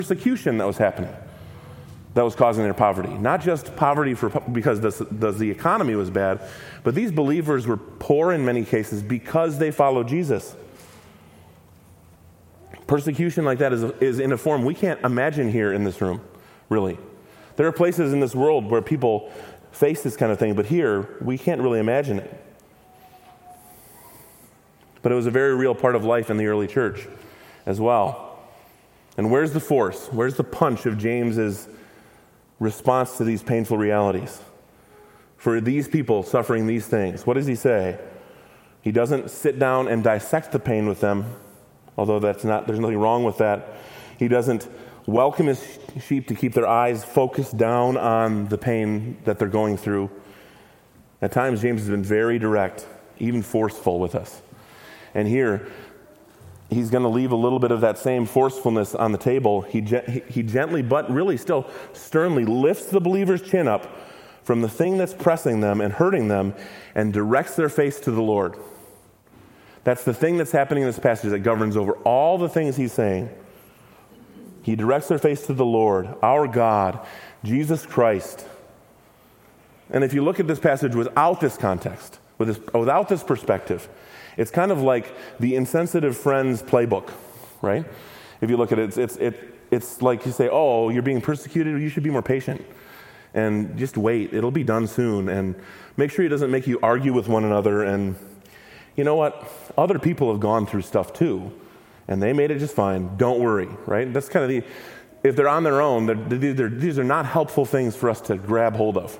persecution that was happening that was causing their poverty. Not just poverty because the economy was bad, but these believers were poor in many cases because they followed Jesus. Persecution like that is in a form we can't imagine here in this room, really. There are places in this world where people face this kind of thing, but here we can't really imagine it. But it was a very real part of life in the early church as well. And where's the force? Where's the punch of James's response to these painful realities? For these people suffering these things, what does he say? He doesn't sit down and dissect the pain with them, although there's nothing wrong with that. He doesn't welcome his sheep to keep their eyes focused down on the pain that they're going through. At times, James has been very direct, even forceful with us. And here, he's going to leave a little bit of that same forcefulness on the table. He gently, but really still sternly, lifts the believer's chin up from the thing that's pressing them and hurting them and directs their face to the Lord. That's the thing that's happening in this passage that governs over all the things he's saying. He directs their face to the Lord, our God, Jesus Christ. And if you look at this passage without this context, without this perspective, it's kind of like the insensitive friend's playbook, right? If you look at it, it's like you say, oh, you're being persecuted, you should be more patient. And just wait, it'll be done soon. And make sure it doesn't make you argue with one another. And you know what? Other people have gone through stuff too, and they made it just fine. Don't worry, right? That's kind of if they're on their own, these are not helpful things for us to grab hold of.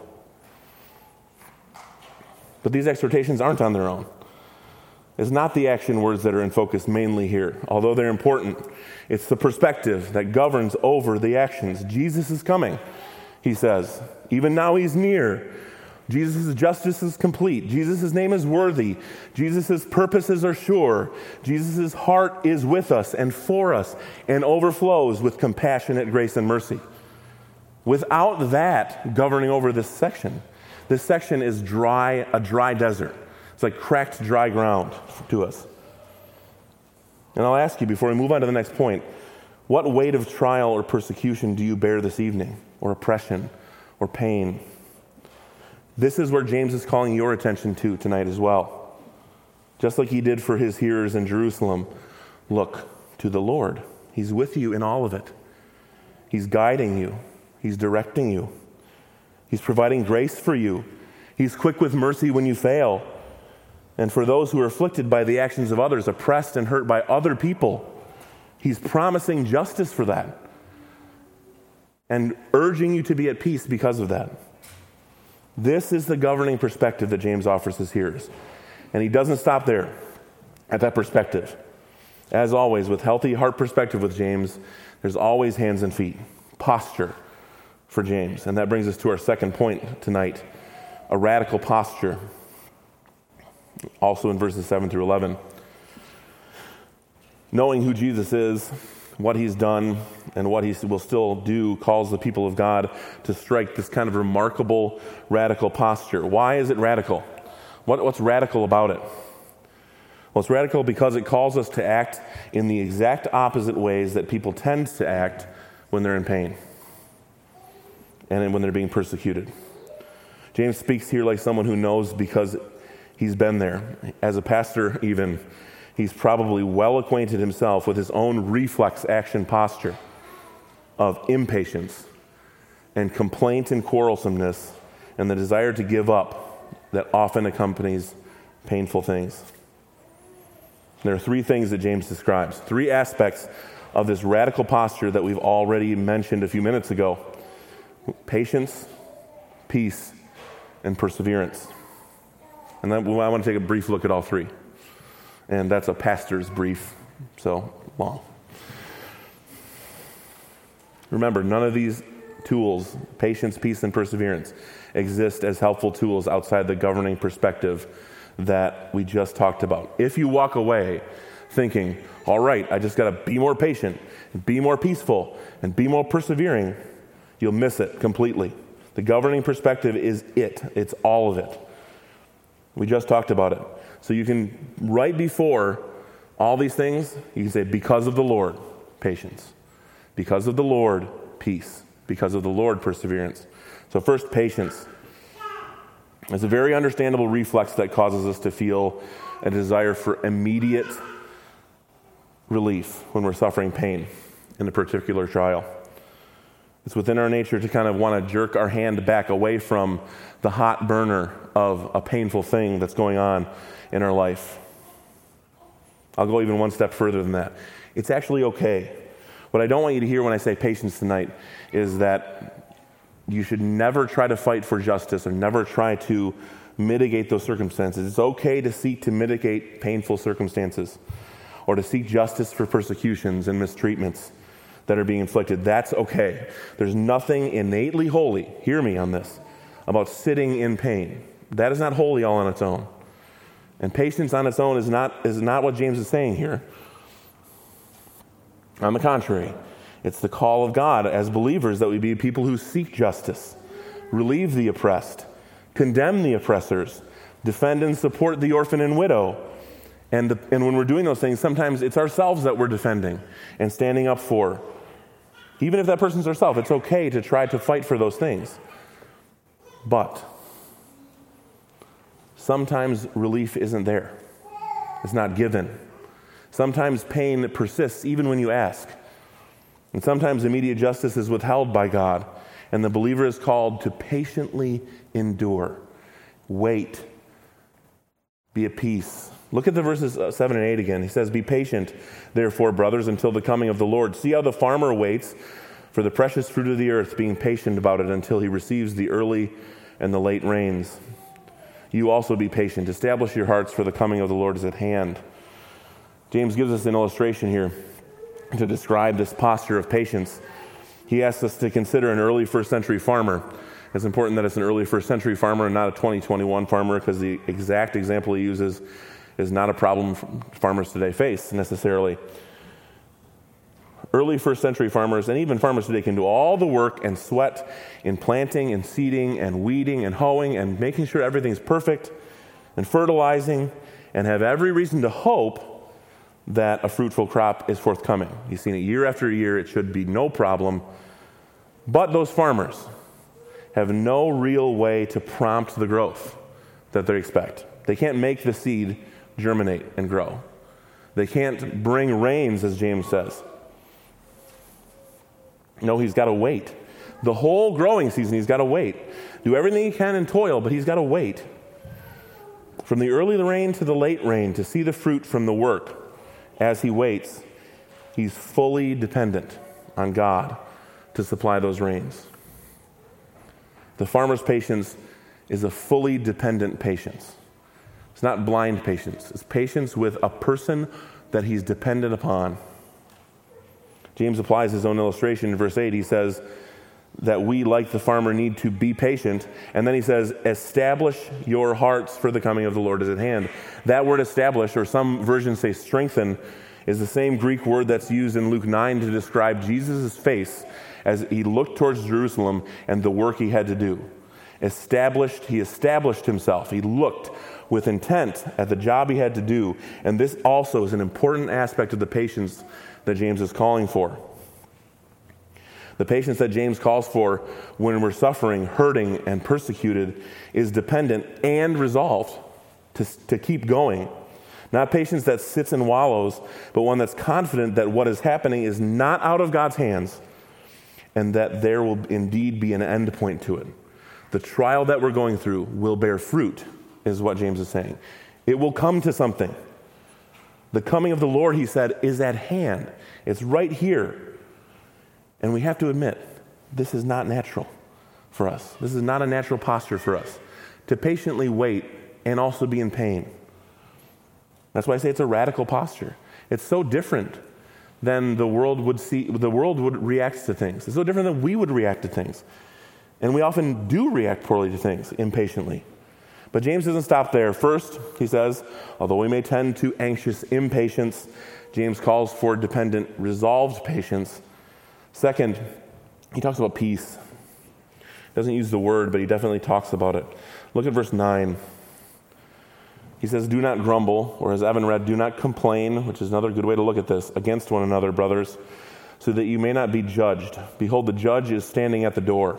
But these exhortations aren't on their own. It's not the action words that are in focus mainly here, although they're important. It's the perspective that governs over the actions. Jesus is coming, he says. Even now he's near. Jesus' justice is complete. Jesus' name is worthy. Jesus' purposes are sure. Jesus' heart is with us and for us and overflows with compassionate grace and mercy. Without that governing over this section is a dry desert. It's like cracked, dry ground to us. And I'll ask you before we move on to the next point, what weight of trial or persecution do you bear this evening? Or oppression or pain? This is where James is calling your attention to tonight as well. Just like he did for his hearers in Jerusalem, look to the Lord. He's with you in all of it. He's guiding you. He's directing you. He's providing grace for you. He's quick with mercy when you fail. And for those who are afflicted by the actions of others, oppressed and hurt by other people, he's promising justice for that and urging you to be at peace because of that. This is the governing perspective that James offers his hearers. And he doesn't stop there at that perspective. As always, with healthy heart perspective with James, there's always hands and feet, posture for James. And that brings us to our second point tonight, a radical posture. Also in verses 7 through 11. Knowing who Jesus is, what he's done, and what he will still do calls the people of God to strike this kind of remarkable radical posture. Why is it radical? What's radical about it? Well, it's radical because it calls us to act in the exact opposite ways that people tend to act when they're in pain and when they're being persecuted. James speaks here like someone who knows because he's been there. As a pastor even, he's probably well acquainted himself with his own reflex action posture of impatience and complaint and quarrelsomeness and the desire to give up that often accompanies painful things. There are three things that James describes, three aspects of this radical posture that we've already mentioned a few minutes ago. Patience, peace, and perseverance. And then I want to take a brief look at all three. And that's a pastor's brief, so long. Remember, none of these tools, patience, peace, and perseverance, exist as helpful tools outside the governing perspective that we just talked about. If you walk away thinking, all right, I just got to be more patient, and be more peaceful, and be more persevering, you'll miss it completely. The governing perspective is it. It's all of it. We just talked about it. So you can, right before all these things, you can say, because of the Lord, patience. Because of the Lord, peace. Because of the Lord, perseverance. So first, patience. It's a very understandable reflex that causes us to feel a desire for immediate relief when we're suffering pain in a particular trial. It's within our nature to kind of want to jerk our hand back away from the hot burner of a painful thing that's going on in our life. I'll go even one step further than that. It's actually okay. What I don't want you to hear when I say patience tonight is that you should never try to fight for justice or never try to mitigate those circumstances. It's okay to seek to mitigate painful circumstances or to seek justice for persecutions and mistreatments that are being inflicted. That's okay. There's nothing innately holy, hear me on this, about sitting in pain. That is not holy all on its own. And patience on its own is not what James is saying here. On the contrary, it's the call of God as believers that we be people who seek justice, relieve the oppressed, condemn the oppressors, defend and support the orphan and widow. And when we're doing those things, sometimes it's ourselves that we're defending and standing up for. Even if that person's ourselves, it's okay to try to fight for those things. But sometimes relief isn't there. It's not given. Sometimes pain persists even when you ask. And sometimes immediate justice is withheld by God. And the believer is called to patiently endure. Wait. Be at peace. Look at the verses 7 and 8 again. He says, "Be patient, therefore, brothers, until the coming of the Lord. See how the farmer waits for the precious fruit of the earth, being patient about it until he receives the early and the late rains. You also be patient. Establish your hearts, for the coming of the Lord is at hand." James gives us an illustration here to describe this posture of patience. He asks us to consider an early first century farmer. It's important that it's an early first century farmer and not a 2021 farmer, because the exact example he uses is not a problem farmers today face necessarily. Early first century farmers, and even farmers today, can do all the work and sweat in planting and seeding and weeding and hoeing and making sure everything's perfect and fertilizing, and have every reason to hope that a fruitful crop is forthcoming. You've seen it year after year. It should be no problem. But those farmers have no real way to prompt the growth that they expect. They can't make the seed germinate and grow. They can't bring rains, as James says. No, he's got to wait. The whole growing season, he's got to wait. Do everything he can and toil, but he's got to wait. From the early rain to the late rain, to see the fruit from the work. As he waits, he's fully dependent on God to supply those rains. The farmer's patience is a fully dependent patience. It's not blind patience. It's patience with a person that he's dependent upon. James applies his own illustration in verse 8. He says that we, like the farmer, need to be patient. And then he says, establish your hearts, for the coming of the Lord is at hand. That word establish, or some versions say strengthen, is the same Greek word that's used in Luke 9 to describe Jesus' face as he looked towards Jerusalem and the work he had to do. He established himself. He looked with intent at the job he had to do. And this also is an important aspect of the patience that James is calling for. The patience that James calls for when we're suffering, hurting, and persecuted is dependent and resolved to keep going. Not patience that sits and wallows, but one that's confident that what is happening is not out of God's hands and that there will indeed be an end point to it. The trial that we're going through will bear fruit, is what James is saying. It will come to something. The coming of the Lord, he said, is at hand. It's right here. And we have to admit, this is not natural for us. This is not a natural posture for us, to patiently wait and also be in pain. That's why I say it's a radical posture. It's so different than the world would react to things. It's so different than we would react to things. And we often do react poorly to things, impatiently. But James doesn't stop there. First, he says, although we may tend to anxious impatience, James calls for dependent, resolved patience. Second, he talks about peace. He doesn't use the word, but he definitely talks about it. Look at verse 9. He says, do not grumble, or as Evan read, do not complain, which is another good way to look at this, against one another, brothers. so that you may not be judged. Behold, the judge is standing at the door.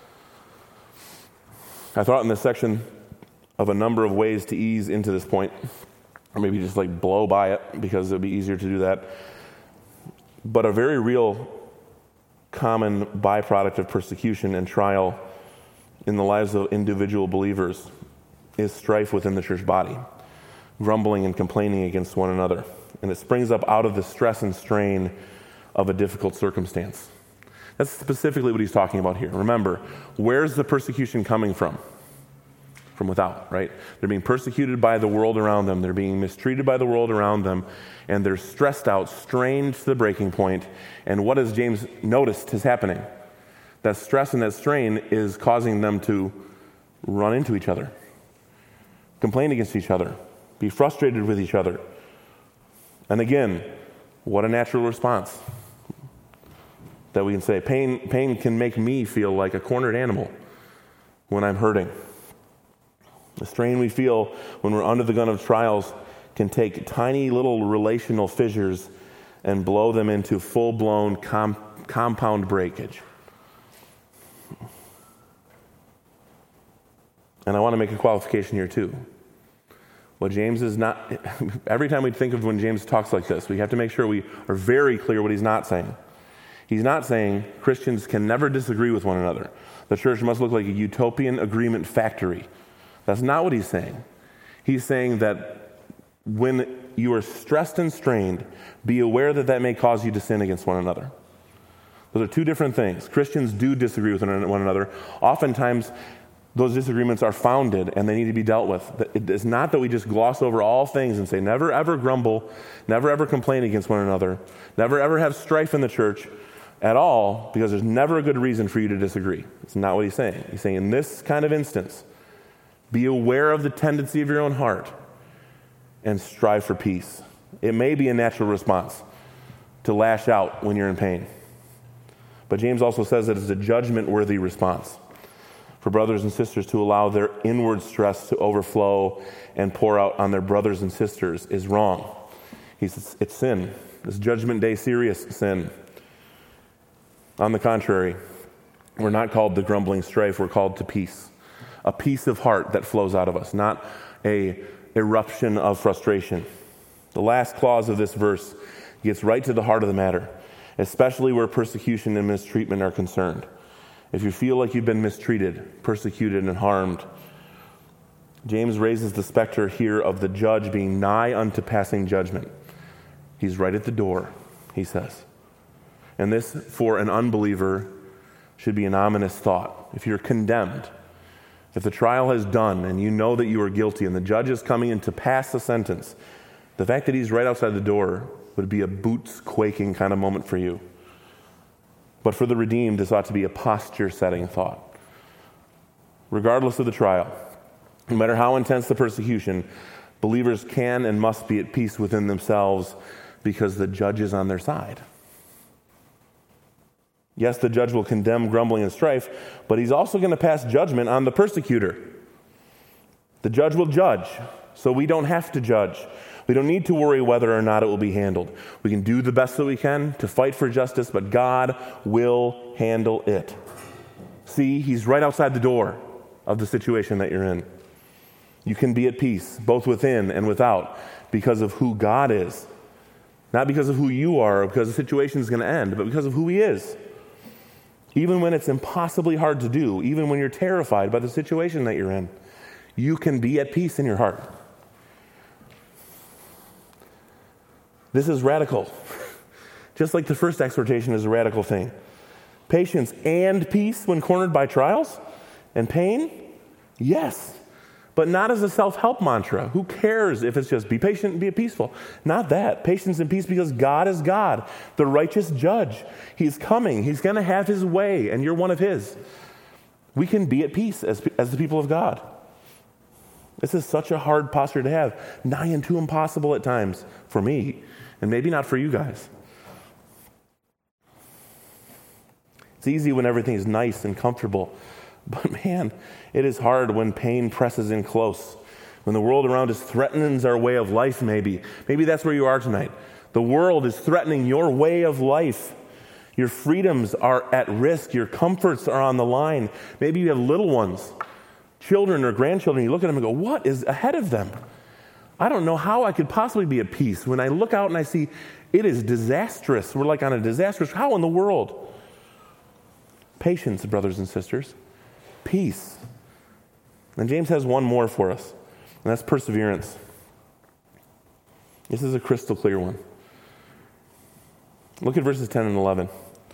I thought in this section of a number of ways to ease into this point, or maybe just like blow by it because it would be easier to do that. But a very real common byproduct of persecution and trial in the lives of individual believers is strife within the church body, grumbling and complaining against one another. And it springs up out of the stress and strain of a difficult circumstance. That's specifically what he's talking about here. Remember, where's the persecution coming from? From without, right? They're being persecuted by the world around them. They're being mistreated by the world around them. And they're stressed out, strained to the breaking point. And what has James noticed is happening? That stress and that strain is causing them to run into each other, complain against each other, be frustrated with each other. And again, what a natural response that we can say. Pain can make me feel like a cornered animal when I'm hurting. The strain we feel when we're under the gun of trials can take tiny little relational fissures and blow them into full-blown compound breakage. And I want to make a qualification here too. What James is not, every time we think of when James talks like this, we have to make sure we are very clear what he's not saying. He's not saying Christians can never disagree with one another. The church must look like a utopian agreement factory. That's not what he's saying. He's saying that when you are stressed and strained, be aware that that may cause you to sin against one another. Those are two different things. Christians do disagree with one another. Oftentimes, those disagreements are founded and they need to be dealt with. It's not that we just gloss over all things and say, never ever grumble, never ever complain against one another, never ever have strife in the church at all, because there's never a good reason for you to disagree. It's not what he's saying. He's saying in this kind of instance, be aware of the tendency of your own heart and strive for peace. It may be a natural response to lash out when you're in pain. But James also says that it's a judgment-worthy response for brothers and sisters to allow their inward stress to overflow and pour out on their brothers and sisters is wrong. He says it's sin. It's Judgment Day serious sin. On the contrary, we're not called to grumbling strife, we're called to peace. A peace of heart that flows out of us, not a eruption of frustration. The last clause of this verse gets right to the heart of the matter, especially where persecution and mistreatment are concerned. If you feel like you've been mistreated, persecuted, and harmed, James raises the specter here of the judge being nigh unto passing judgment. He's right at the door, he says. And this, for an unbeliever, should be an ominous thought. If you're condemned, if the trial has done and you know that you are guilty and the judge is coming in to pass the sentence, the fact that he's right outside the door would be a boots quaking kind of moment for you. But for the redeemed, this ought to be a posture-setting thought. Regardless of the trial, no matter how intense the persecution, believers can and must be at peace within themselves because the judge is on their side. Yes, the judge will condemn grumbling and strife, but he's also going to pass judgment on the persecutor. The judge will judge, so we don't have to judge. We don't need to worry whether or not it will be handled. We can do the best that we can to fight for justice, but God will handle it. See, he's right outside the door of the situation that you're in. You can be at peace, both within and without, because of who God is. Not because of who you are or because the situation is going to end, but because of who he is. Even when it's impossibly hard to do, even when you're terrified by the situation that you're in, you can be at peace in your heart. This is radical. Just like the first exhortation is a radical thing. Patience and peace when cornered by trials and pain? Yes. But not as a self-help mantra. Who cares if it's just be patient and be peaceful? Not that. Patience and peace because God is God, the righteous judge. He's coming. He's going to have his way, and you're one of his. We can be at peace as the people of God. This is such a hard posture to have, nigh and too impossible at times for me, and maybe not for you guys. It's easy when everything is nice and comfortable. But man, it is hard when pain presses in close. When the world around us threatens our way of life, maybe. Maybe that's where you are tonight. The world is threatening your way of life. Your freedoms are at risk. Your comforts are on the line. Maybe you have little ones, children or grandchildren. You look at them and go, what is ahead of them? I don't know how I could possibly be at peace. When I look out and I see it is disastrous. We're like on a disastrous, how in the world? Patience, brothers and sisters. Peace. And James has one more for us, and that's perseverance. This is a crystal clear one. Look at verses 10 and 11.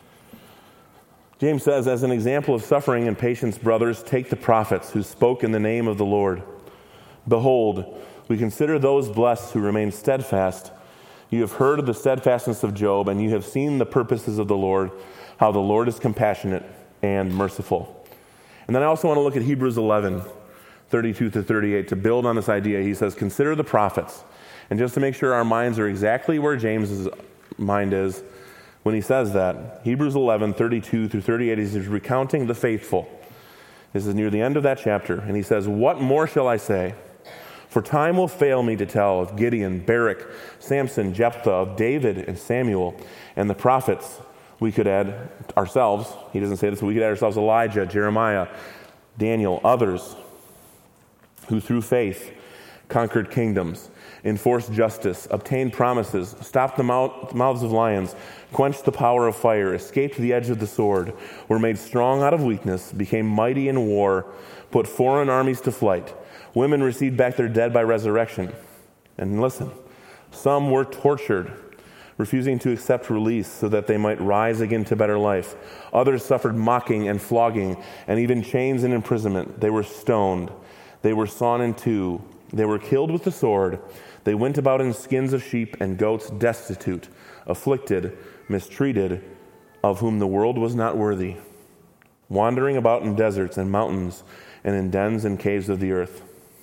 James says, as an example of suffering and patience, brothers, take the prophets who spoke in the name of the Lord. Behold, we consider those blessed who remain steadfast. You have heard of the steadfastness of Job, and you have seen the purposes of the Lord, how the Lord is compassionate and merciful. And then I also want to look at Hebrews 11, 32 to 38, to build on this idea. He says, consider the prophets. And just to make sure our minds are exactly where James's mind is, when he says that, Hebrews 11, 32 through 38, he's recounting the faithful. This is near the end of that chapter. And he says, what more shall I say? For time will fail me to tell of Gideon, Barak, Samson, Jephthah, of David and Samuel, and the prophets. We could add ourselves. He doesn't say this, but we could add ourselves Elijah, Jeremiah, Daniel, others who through faith conquered kingdoms, enforced justice, obtained promises, stopped the mouths of lions, quenched the power of fire, escaped the edge of the sword, were made strong out of weakness, became mighty in war, put foreign armies to flight. Women received back their dead by resurrection. And listen, some were tortured, refusing to accept release so that they might rise again to better life. Others suffered mocking and flogging, and even chains and imprisonment. They were stoned. They were sawn in two. They were killed with the sword. They went about in skins of sheep and goats, destitute, afflicted, mistreated, of whom the world was not worthy, wandering about in deserts and mountains and in dens and caves of the earth.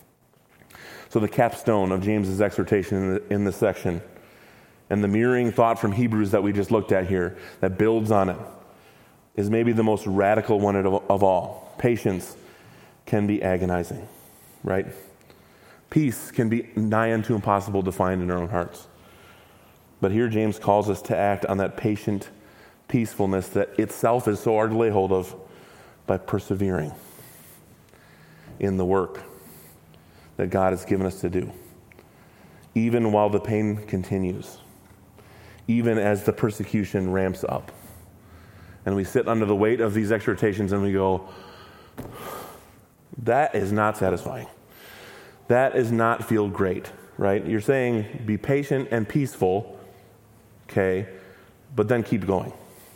So the capstone of James's exhortation in this section, and the mirroring thought from Hebrews that we just looked at here that builds on it, is maybe the most radical one of all. Patience can be agonizing, right? Peace can be nigh unto impossible to find in our own hearts. But here James calls us to act on that patient peacefulness that itself is so hard to lay hold of by persevering in the work that God has given us to do, even while the pain continues, even as the persecution ramps up. And we sit under the weight of these exhortations and we go, that is not satisfying. That does not feel great, right? You're saying be patient and peaceful, okay, but then keep going.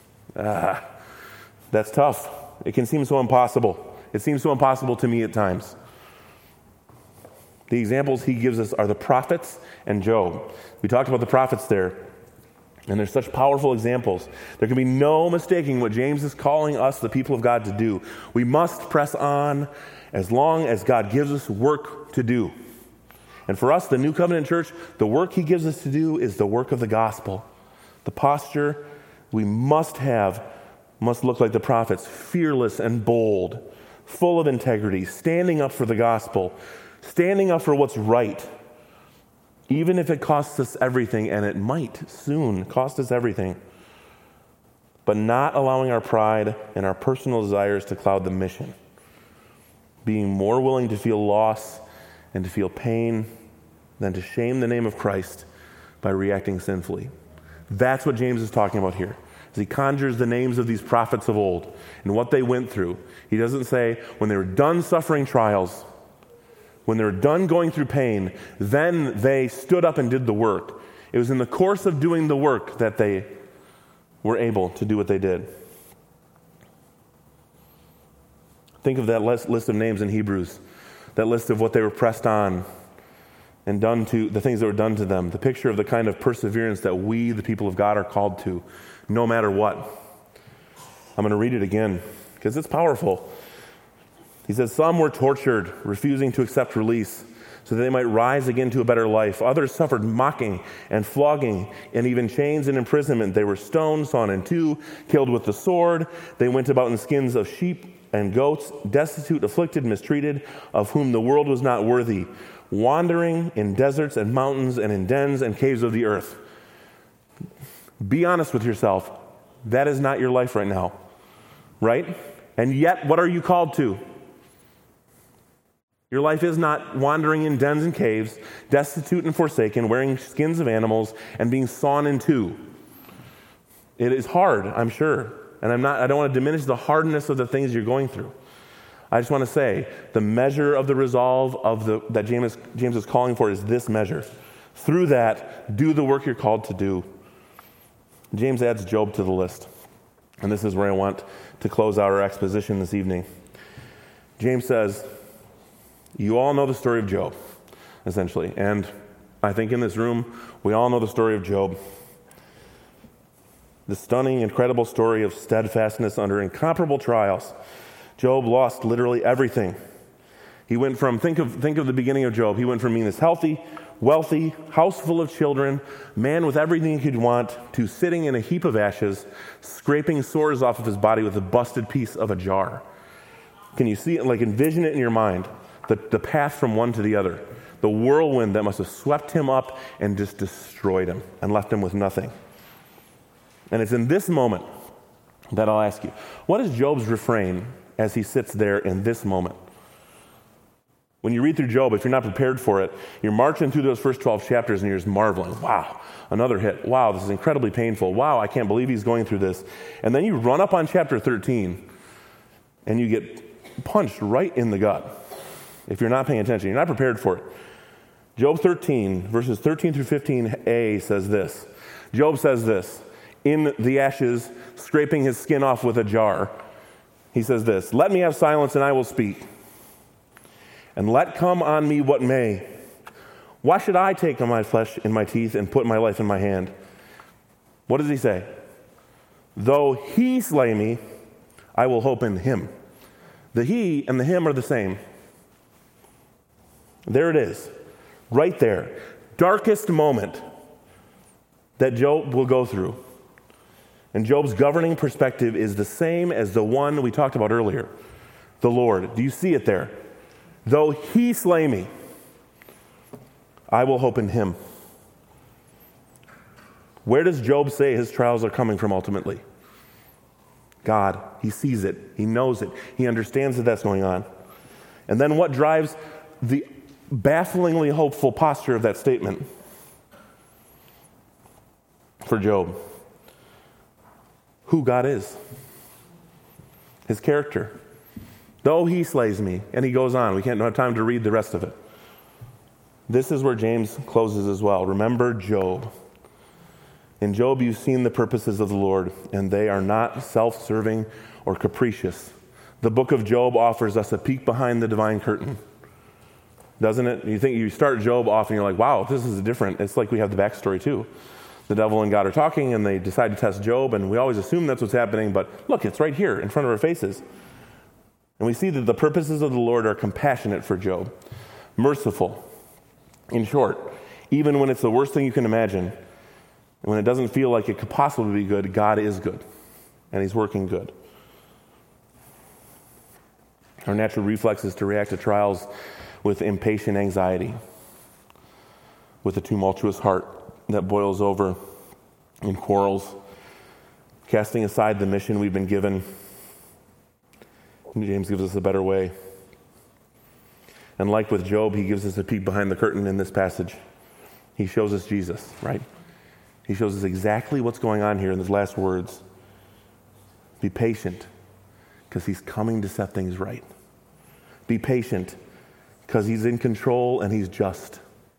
That's tough. It can seem so impossible. It seems so impossible to me at times. The examples he gives us are the prophets and Job. We talked about the prophets there, and they're such powerful examples. There can be no mistaking what James is calling us, the people of God, to do. We must press on as long as God gives us work to do. And for us, the New Covenant Church, the work he gives us to do is the work of the gospel. The posture we must have must look like the prophets, fearless and bold, full of integrity, standing up for the gospel, standing up for what's right, even if it costs us everything, and it might soon cost us everything, but not allowing our pride and our personal desires to cloud the mission, being more willing to feel loss and to feel pain than to shame the name of Christ by reacting sinfully. That's what James is talking about here. As he conjures the names of these prophets of old and what they went through, he doesn't say when they were done suffering trials, when they were done going through pain, then they stood up and did the work. It was in the course of doing the work that they were able to do what they did. Think of that list of names in Hebrews, that list of what they were pressed on and done to, the things that were done to them, the picture of the kind of perseverance that we, the people of God, are called to, no matter what. I'm going to read it again because it's powerful. He says, some were tortured, refusing to accept release so that they might rise again to a better life. Others suffered mocking and flogging and even chains and imprisonment. They were stoned, sawn in two, killed with the sword. They went about in skins of sheep and goats, destitute, afflicted, mistreated, of whom the world was not worthy, wandering in deserts and mountains and in dens and caves of the earth. Be honest with yourself. That is not your life right now, right? And yet, what are you called to? Your life is not wandering in dens and caves, destitute and forsaken, wearing skins of animals, and being sawn in two. It is hard, I'm sure. And I don't want to diminish the hardness of the things you're going through. I just want to say, the measure of the resolve that James is calling for is this measure. Through that, do the work you're called to do. James adds Job to the list. And this is where I want to close out our exposition this evening. James says, you all know the story of Job, essentially. And I think in this room, we all know the story of Job. The stunning, incredible story of steadfastness under incomparable trials. Job lost literally everything. He went from, think of the beginning of Job. He went from being this healthy, wealthy, house full of children, man with everything he could want, to sitting in a heap of ashes, scraping sores off of his body with a busted piece of a jar. Can you see it, envision it in your mind? The path from one to the other. The whirlwind that must have swept him up and just destroyed him and left him with nothing. And it's in this moment that I'll ask you, what is Job's refrain as he sits there in this moment? When you read through Job, if you're not prepared for it, you're marching through those first 12 chapters and you're just marveling. Wow, another hit. Wow, this is incredibly painful. Wow, I can't believe he's going through this. And then you run up on chapter 13 and you get punched right in the gut. If you're not paying attention, you're not prepared for it. Job 13, verses 13 through 15a says this. Job says this, in the ashes, scraping his skin off with a jar. He says this, let me have silence and I will speak. And let come on me what may. Why should I take on my flesh in my teeth and put my life in my hand? What does he say? Though he slay me, I will hope in him. The he and the him are the same. There it is, right there. Darkest moment that Job will go through. And Job's governing perspective is the same as the one we talked about earlier, the Lord. Do you see it there? Though he slay me, I will hope in him. Where does Job say his trials are coming from ultimately? God. He sees it. He knows it. He understands that that's going on. And then what drives the bafflingly hopeful posture of that statement for Job? Who God is. His character. Though he slays me. And he goes on. We don't have time to read the rest of it. This is where James closes as well. Remember Job. In Job, you've seen the purposes of the Lord, and they are not self-serving or capricious. The book of Job offers us a peek behind the divine curtain. Doesn't it? You start Job off and you're like, wow, this is different. It's like we have the backstory too. The devil and God are talking and they decide to test Job, and we always assume that's what's happening, but look, it's right here in front of our faces. And we see that the purposes of the Lord are compassionate for Job, merciful. In short, even when it's the worst thing you can imagine, when it doesn't feel like it could possibly be good, God is good, and he's working good. Our natural reflex is to react to trials with impatient anxiety, with a tumultuous heart that boils over in quarrels, casting aside the mission we've been given. James gives us a better way. And like with Job, he gives us a peek behind the curtain in this passage. He shows us Jesus, right? He shows us exactly what's going on here in his last words. Be patient, because he's coming to set things right. Be patient, because he's in control and he's just.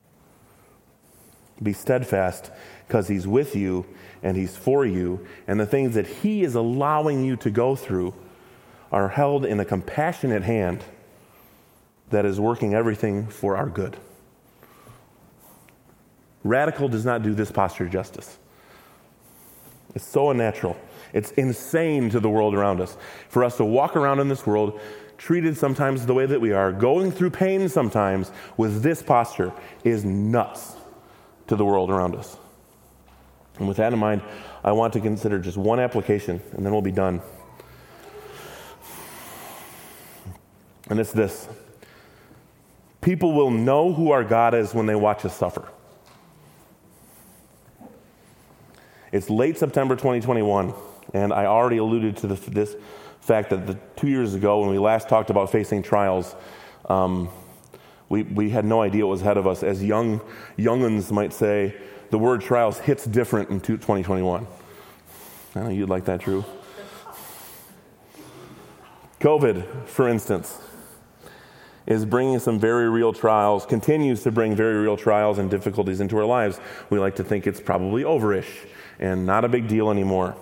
Be steadfast, because he's with you and he's for you, and the things that he is allowing you to go through are held in a compassionate hand that is working everything for our good. Radical does not do this posture justice. It's so unnatural. It's insane to the world around us. For us to walk around in this world, treated sometimes the way that we are, going through pain sometimes with this posture is nuts to the world around us. And with that in mind, I want to consider just one application, and then we'll be done. And it's this. People will know who our God is when they watch us suffer. It's late September 2021. And I already alluded to this fact that 2 years ago when we last talked about facing trials, we had no idea what was ahead of us. As young'uns might say, the word trials hits different in 2021. I know you'd like that, Drew. COVID, for instance, is bringing some very real trials, continues to bring very real trials and difficulties into our lives. We like to think it's probably over-ish and not a big deal anymore.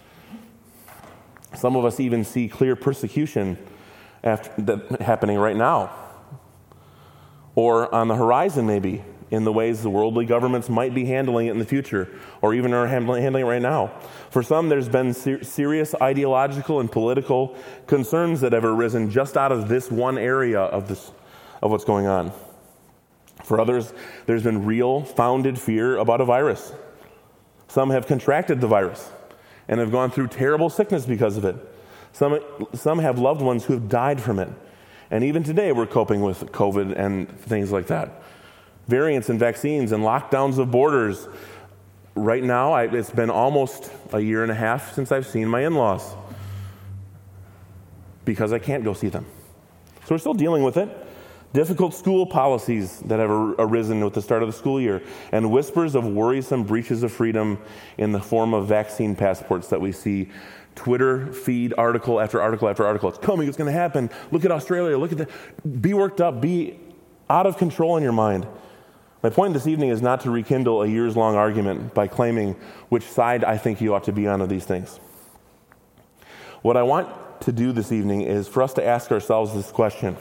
Some of us even see clear persecution happening right now, or on the horizon maybe, in the ways the worldly governments might be handling it in the future, or even are handling it right now. For some, there's been serious ideological and political concerns that have arisen just out of this one area of what's going on. For others, there's been real, founded fear about a virus. Some have contracted the virus and have gone through terrible sickness because of it. Some have loved ones who have died from it. And even today, we're coping with COVID and things like that. Variants and vaccines and lockdowns of borders. Right now, it's been almost a year and a half since I've seen my in-laws because I can't go see them. So we're still dealing with it. Difficult school policies that have arisen with the start of the school year, and whispers of worrisome breaches of freedom in the form of vaccine passports that we see. Twitter feed article after article after article. It's coming, it's going to happen. Look at Australia, look at that. Be worked up, be out of control in your mind. My point this evening is not to rekindle a years-long argument by claiming which side I think you ought to be on of these things. What I want to do this evening is for us to ask ourselves this question.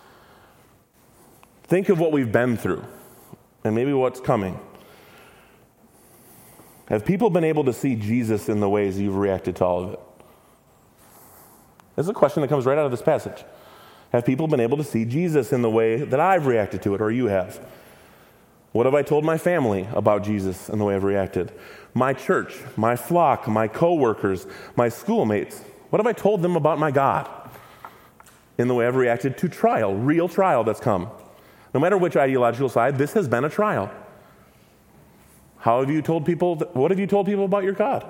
Think of what we've been through and maybe what's coming. Have people been able to see Jesus in the ways you've reacted to all of it? It's a question that comes right out of this passage. Have people been able to see Jesus in the way that I've reacted to it, or you have? What have I told my family about Jesus and the way I've reacted? My church, my flock, my coworkers, my schoolmates. What have I told them about my God in the way I've reacted to trial, real trial that's come? No matter which ideological side, this has been a trial. What have you told people about your God?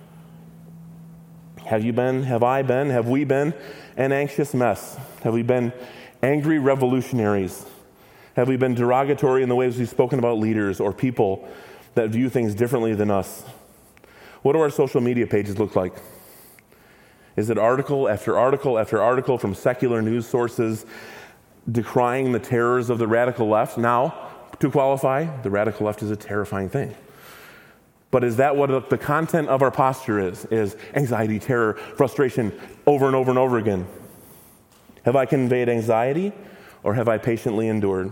Have we been an anxious mess? Have we been angry revolutionaries? Have we been derogatory in the ways we've spoken about leaders or people that view things differently than us? What do our social media pages look like? Is it article after article after article from secular news sources decrying the terrors of the radical left? Now, to qualify, the radical left is a terrifying thing. But is that what the content of our posture is? Is anxiety, terror, frustration over and over and over again? Have I conveyed anxiety or have I patiently endured?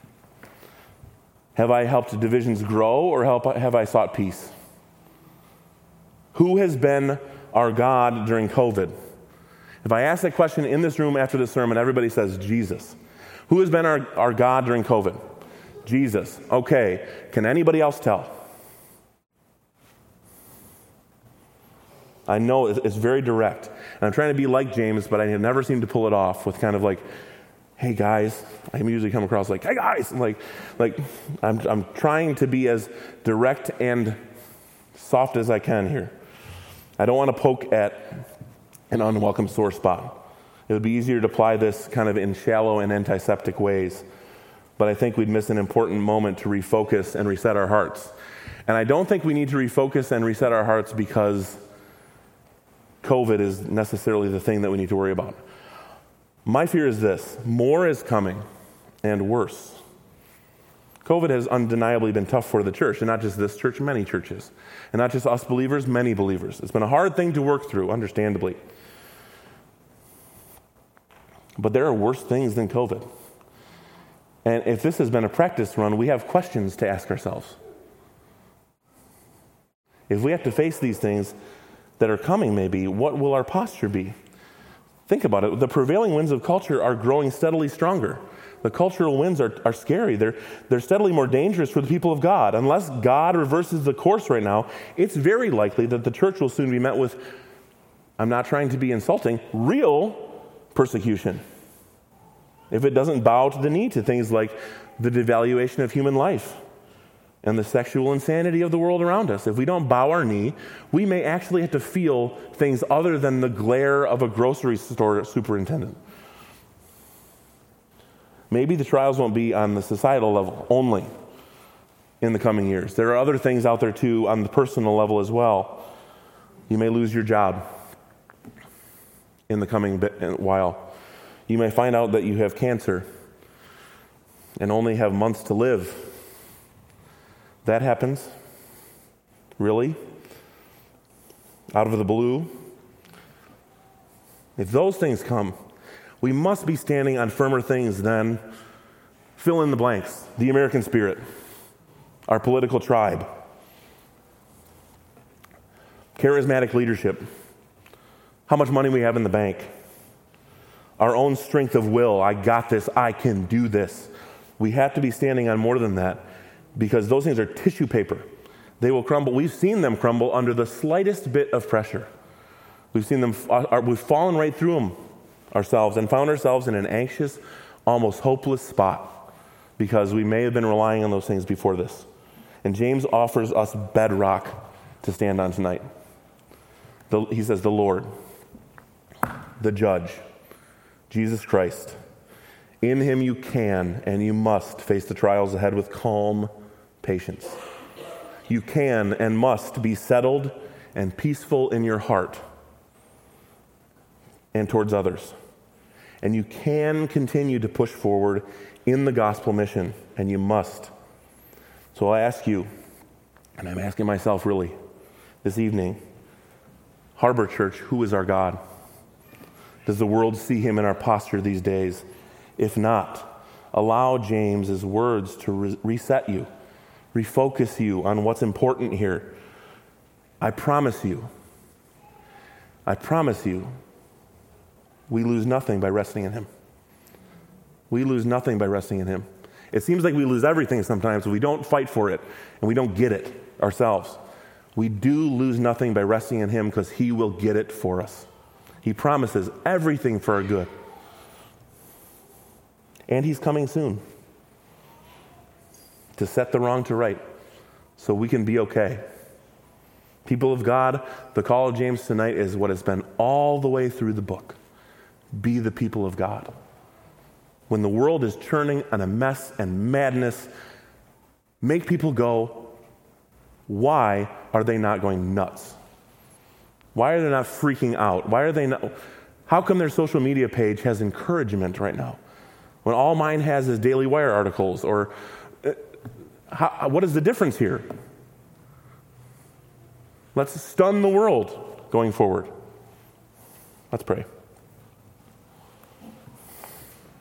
Have I helped divisions grow or have I sought peace? Who has been our God during COVID? If I ask that question in this room after the sermon, everybody says Jesus. Who has been our God during COVID? Jesus. Okay. Can anybody else tell? I know it's very direct. And I'm trying to be like James, but I have never seemed to pull it off with kind of like, hey guys. I usually come across like, hey guys. I'm trying to be as direct and soft as I can here. I don't want to poke at an unwelcome sore spot. It would be easier to apply this kind of in shallow and antiseptic ways. But I think we'd miss an important moment to refocus and reset our hearts. And I don't think we need to refocus and reset our hearts because COVID is necessarily the thing that we need to worry about. My fear is this: more is coming and worse. COVID has undeniably been tough for the church, and not just this church, many churches. And not just us believers, many believers. It's been a hard thing to work through, understandably. But there are worse things than COVID. And if this has been a practice run, we have questions to ask ourselves. If we have to face these things that are coming, maybe, what will our posture be? Think about it. The prevailing winds of culture are growing steadily stronger. The cultural winds are scary. They're steadily more dangerous for the people of God. Unless God reverses the course right now, it's very likely that the church will soon be met with, I'm not trying to be insulting, real persecution. If it doesn't bow to the knee to things like the devaluation of human life, and the sexual insanity of the world around us. If we don't bow our knee, we may actually have to feel things other than the glare of a grocery store superintendent. Maybe the trials won't be on the societal level only in the coming years. There are other things out there too on the personal level as well. You may lose your job in the coming while. You may find out that you have cancer and only have months to live. That happens. Really? Out of the blue? If those things come, we must be standing on firmer things than fill in the blanks, the American spirit, our political tribe, charismatic leadership, how much money we have in the bank, our own strength of will. I got this. I can do this. We have to be standing on more than that, because those things are tissue paper. They will crumble. We've seen them crumble under the slightest bit of pressure. We've seen them, we've fallen right through them ourselves and found ourselves in an anxious, almost hopeless spot because we may have been relying on those things before this. And James offers us bedrock to stand on tonight. He says, the Lord, the judge, Jesus Christ. In him you can and you must face the trials ahead with calm patience. You can and must be settled and peaceful in your heart and towards others. And you can continue to push forward in the gospel mission, and you must. So I ask you, and I'm asking myself really this evening, Harbor Church, who is our God? Does the world see him in our posture these days? If not, allow James's words to reset you, refocus you on what's important here. I promise you, we lose nothing by resting in him. We lose nothing by resting in him. It seems like we lose everything sometimes if we don't fight for it and we don't get it ourselves. We do lose nothing by resting in him because he will get it for us. He promises everything for our good. And he's coming soon to set the wrong to right so we can be okay. People of God, the call of James tonight is what has been all the way through the book. Be the people of God. When the world is churning on a mess and madness, make people go, why are they not going nuts? Why are they not freaking out? Why are they not? How come their social media page has encouragement right now when all mine has is Daily Wire articles? Or what is the difference here? Let's stun the world going forward. Let's pray.